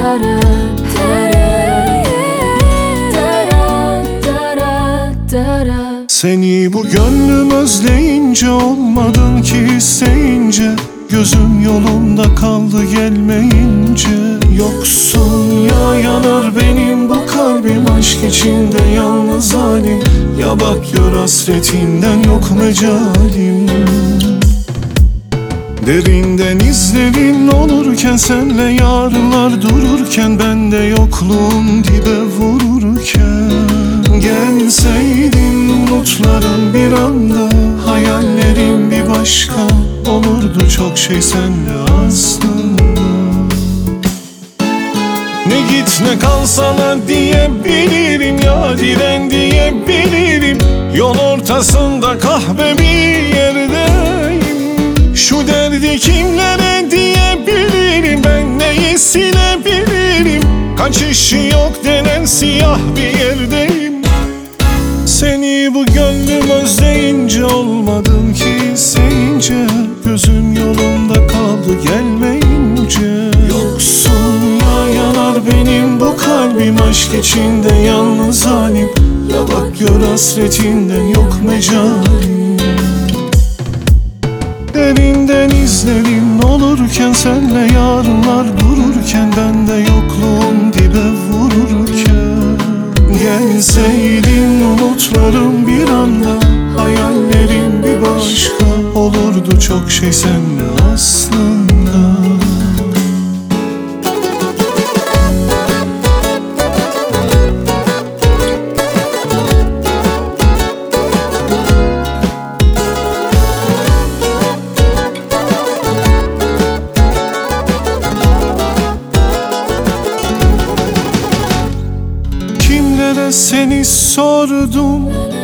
Seni bu gönlüm özleyince, olmadın ki isteyince, gözüm yolunda kaldı gelmeyince. Yoksun ya, yanar benim bu kalbim, aşk içinde yalnız halim. Ya bak gör hasretinden yok mecalim. Derinden izlerin olurken, senle yarınlar dururken, ben de yokluğun dibe vururken. Gelseydin umutlarım bir anda, hayallerim bir başka, olurdu çok şey senle aslında. Ne git ne kal sana diyebilirim, ya diren diyebilirim. Yol ortasında kahve bir yerdeyim. Şu derdi kimlere diyebilirim, ben neyi silebilirim. Kaçışı yok denen siyah bir yerdeyim. Seni bu gönlüm özleyince, olmadın ki isteyince, gözüm yolunda kaldı gelmeyince. Yoksun ya, yanar benim bu kalbim, aşk içinde yalnız halim. Ya bak gör hasretinden yok mecalim. Derinden izlerin olurken, senle yarınlar dururken, ben de yokluğun dibe vururken. Gelseydin umutlarım bir anda, hayallerim bir başka, olurdu çok şey senle aslında. Seni sordum,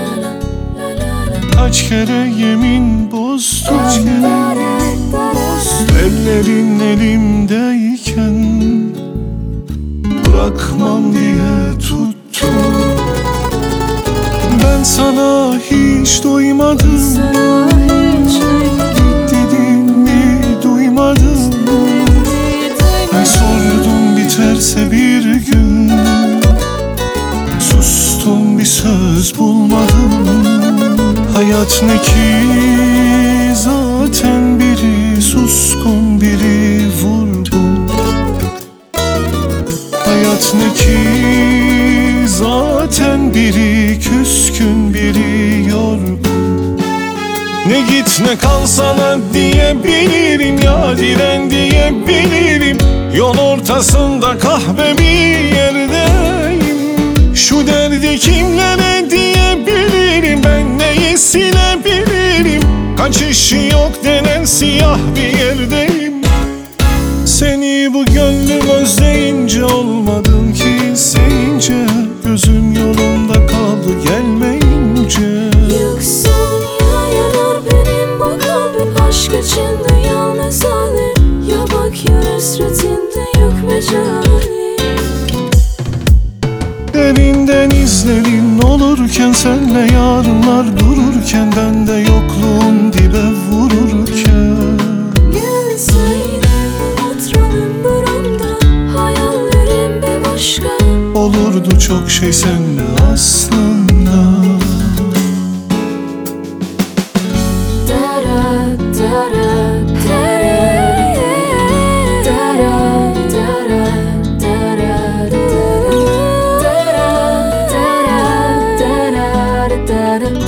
kaç kere yemin bozdum. Ellerin elimdeyken, bırakmam diye tuttum. Ben sana hiç doymadım, git dedim mi duymadım. Ben sordum biterse bir gün, sustum bir söz bulmadım. Hayat ne ki zaten, biri suskun biri vurgun. Hayat ne ki zaten, biri küskün biri yorgun. Ne git ne kal sana diyebilirim, ya diren diyebilirim. Yol ortasında kahve bir yerdeyim. Şu derdi kimlere diyebilirim, ben neyi silebilirim. Kaçışı yok denen siyah bir yerdeyim. Seni bu gönlüm özleyince, olmadın ki isteyince, gözüm yolunda kaldı gelmeyince. Yoksun ya, yanar benim bu kalbim, aşk içinde yalnız halim. Ya bak ya hasretinde yok mecalim. Derinden izlerin olurken, senle yarınlar dururken, ben de yokluğun dibe vururken. Gelseydin umutlarım bir anda, hayallerim bir başka, olurdu çok şey senle aslında. da da